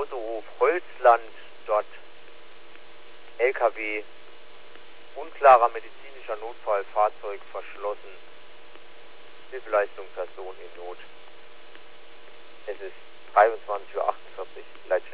Autohof Holzland, dort LKW, unklarer medizinischer Notfall, Fahrzeug verschlossen, Hilfeleistung Person in Not. Es ist 23:48 Uhr, Leitung